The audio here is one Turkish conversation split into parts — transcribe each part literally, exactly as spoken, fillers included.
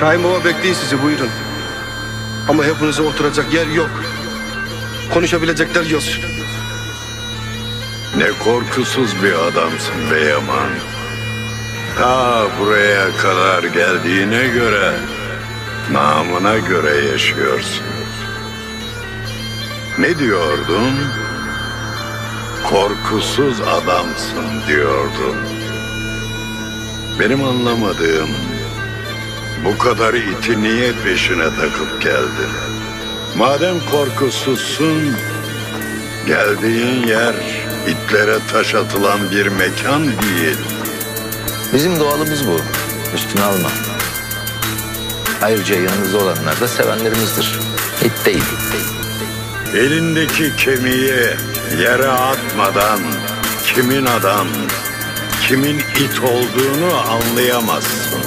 Şahin Baba bekleyin sizi, buyurun. Ama hepinize oturacak yer yok. Konuşabilecekler yok. Ne korkusuz bir adamsın be Yaman. Ta buraya kadar geldiğine göre namına göre yaşıyorsun. Ne diyordun? Korkusuz adamsın diyordun. Benim anlamadığım, bu kadar iti niye peşine takıp geldin? Madem korkusuzsun, geldiğin yer itlere taş atılan bir mekan değil. Bizim doğalımız bu. Üstüne alma. Ayrıca yanımızda olanlar da sevenlerimizdir. İt değil. Elindeki kemiği yere atmadan kimin adam, kimin it olduğunu anlayamazsın.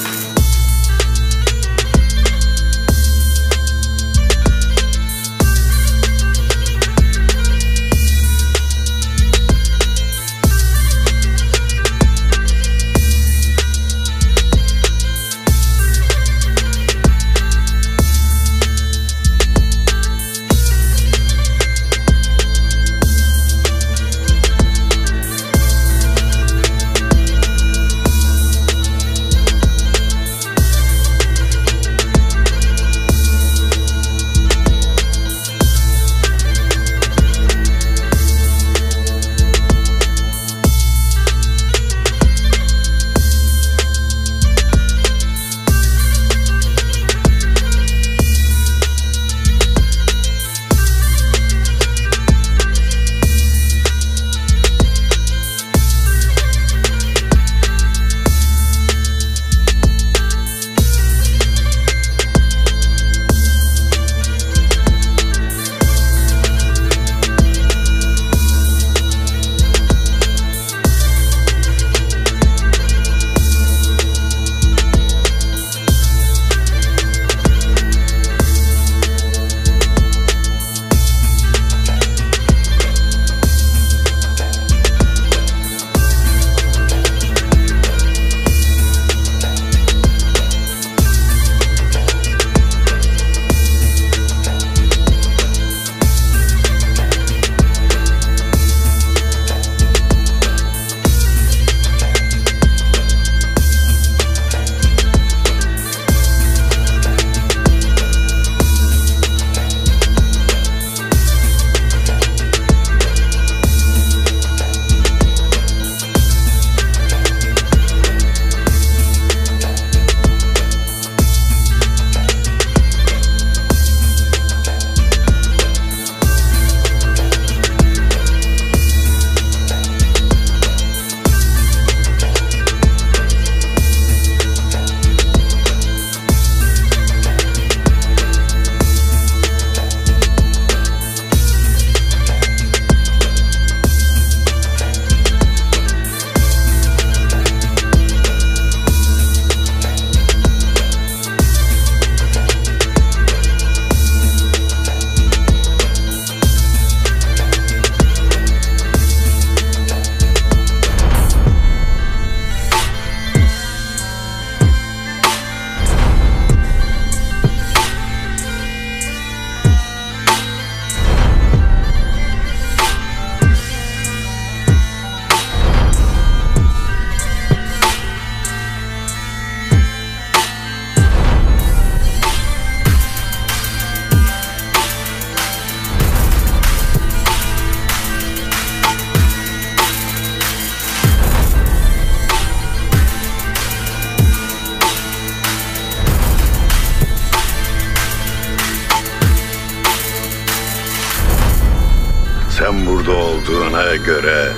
Sen burada olduğuna göre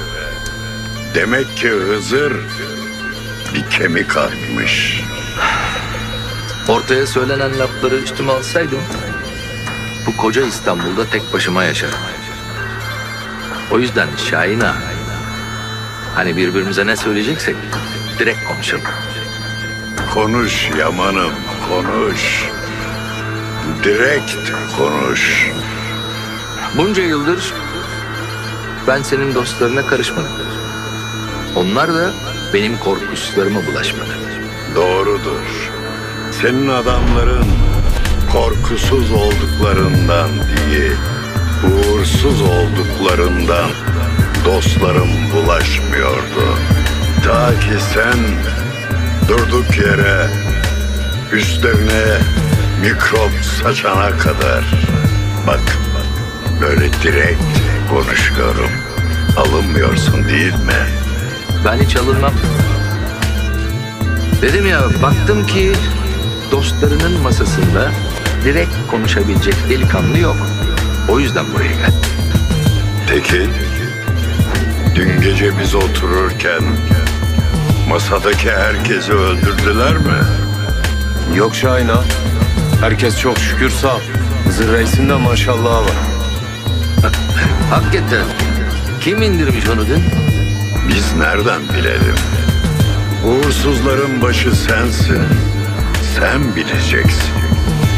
demek ki Hızır bir kemik atmış. Ortaya söylenen lafları üstüme alsaydım bu koca İstanbul'da tek başıma yaşarım. O yüzden Şahin ağa, hani birbirimize ne söyleyeceksek direkt konuşalım. Konuş Yaman'ım, konuş. Direkt konuş. Bunca yıldır ben senin dostlarına karışmadım. Onlar da benim korkusuzlarıma bulaşmadı. Doğrudur. senin adamların korkusuz olduklarından değil, uğursuz olduklarından dostlarım bulaşmıyordu. Ta ki sen durduk yere üstlerine mikrop saçana kadar. Bak, böyle direkt konuşuyorum. Alınmıyorsun değil mi? Ben hiç alınmam. Dedim ya, baktım ki dostlarının masasında direkt konuşabilecek delikanlı yok. O yüzden buraya geldim. Peki, dün gece biz otururken masadaki herkesi öldürdüler mi? Yok Şahin ağa. Herkes çok şükür sağ. Hızır Reis'in de maşallahı var. Hakikaten kim indirmiş onu dün? Biz nereden bilelim? Uğursuzların başı sensin. Sen bileceksin.